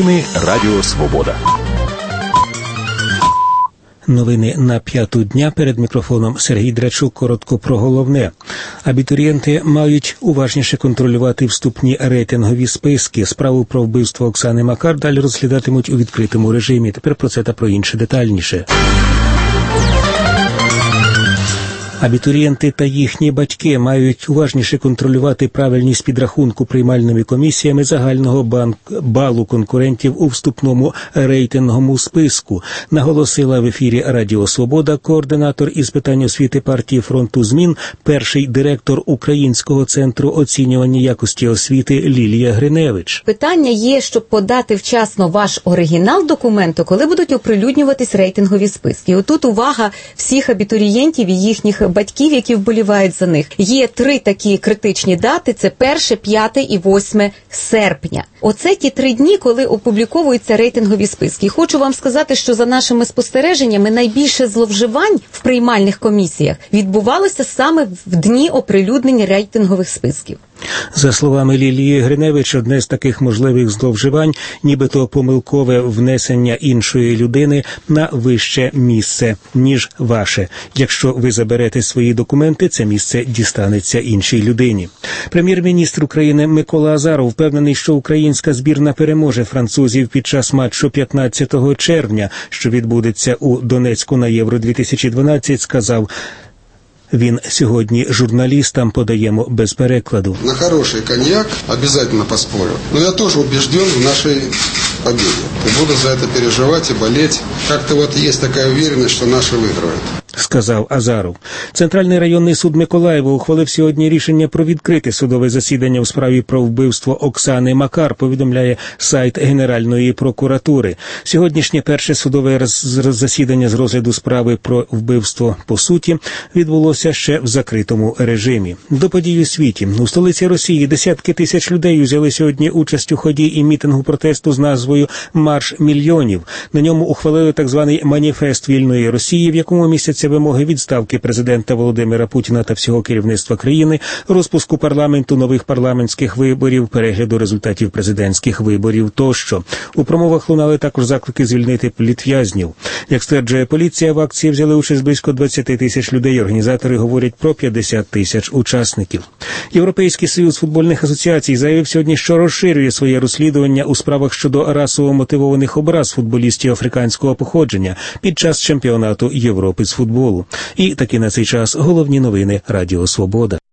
Новини Радіо Свобода. Новини на 5-ту дня. Перед мікрофоном Сергій Драчук. Коротко про головне. Абітурієнти мають уважніше контролювати вступні рейтингові списки. Справу про вбивство Оксани Макар далі розглядатимуть у відкритому режимі. Тепер про це та про інше детальніше. Абітурієнти та їхні батьки мають уважніше контролювати правильність підрахунку приймальними комісіями загального балу конкурентів у вступному рейтинговому списку, наголосила в ефірі Радіо Свобода координатор із питань освіти партії Фронту змін, перший директор Українського центру оцінювання якості освіти Лілія Гриневич. Питання є, щоб подати вчасно ваш оригінал документу, коли будуть оприлюднюватись рейтингові списки. Отут увага всіх абітурієнтів і їхніх батьків, які вболівають за них. Є 3 такі критичні дати – це 1, 5 і 8 серпня. Оце ті 3 дні, коли опубліковуються рейтингові списки. І хочу вам сказати, що за нашими спостереженнями найбільше зловживань в приймальних комісіях відбувалося саме в дні оприлюднення рейтингових списків. За словами Лілії Гриневич, одне з таких можливих зловживань – нібито помилкове внесення іншої людини на вище місце, ніж ваше. Якщо ви заберете свої документи, це місце дістанеться іншій людині. Прем'єр-міністр України Микола Азаров впевнений, що українська збірна переможе французів під час матчу 15 червня, що відбудеться у Донецьку на Євро-2012, сказав. Він сьогодні журналістам подаємо без перекладу. На хороший коньяк обязательно поспорю. Но я тоже убежден в нашей победе. И буду за это переживать и болеть. Как-то вот есть такая уверенность, что наши выиграют. Сказав Азаров. Центральний районний суд Миколаєва ухвалив сьогодні рішення про відкрите судове засідання у справі про вбивство Оксани Макар, повідомляє сайт Генеральної прокуратури. Сьогоднішнє перше судове засідання з розгляду справи про вбивство по суті відбулося ще в закритому режимі. До подій у світі. У столиці Росії десятки тисяч людей взяли сьогодні участь у ході і мітингу протесту з назвою «Марш мільйонів». На ньому ухвалили так званий маніфест вільної Росії, в якому містяться вимоги відставки президента Володимира Путіна та всього керівництва країни, розпуску парламенту, нових парламентських виборів, перегляду результатів президентських виборів тощо. У промовах лунали також заклики звільнити політв'язнів. Як стверджує поліція, в акції взяли участь близько 20 тисяч людей. Організатори говорять про 50 тисяч учасників. Європейський союз футбольних асоціацій заявив сьогодні, що розширює своє розслідування у справах щодо расово мотивованих образ футболістів африканського походження під час чемпіонату Європи з футболу. І таки на цей час головні новини Радіо Свобода.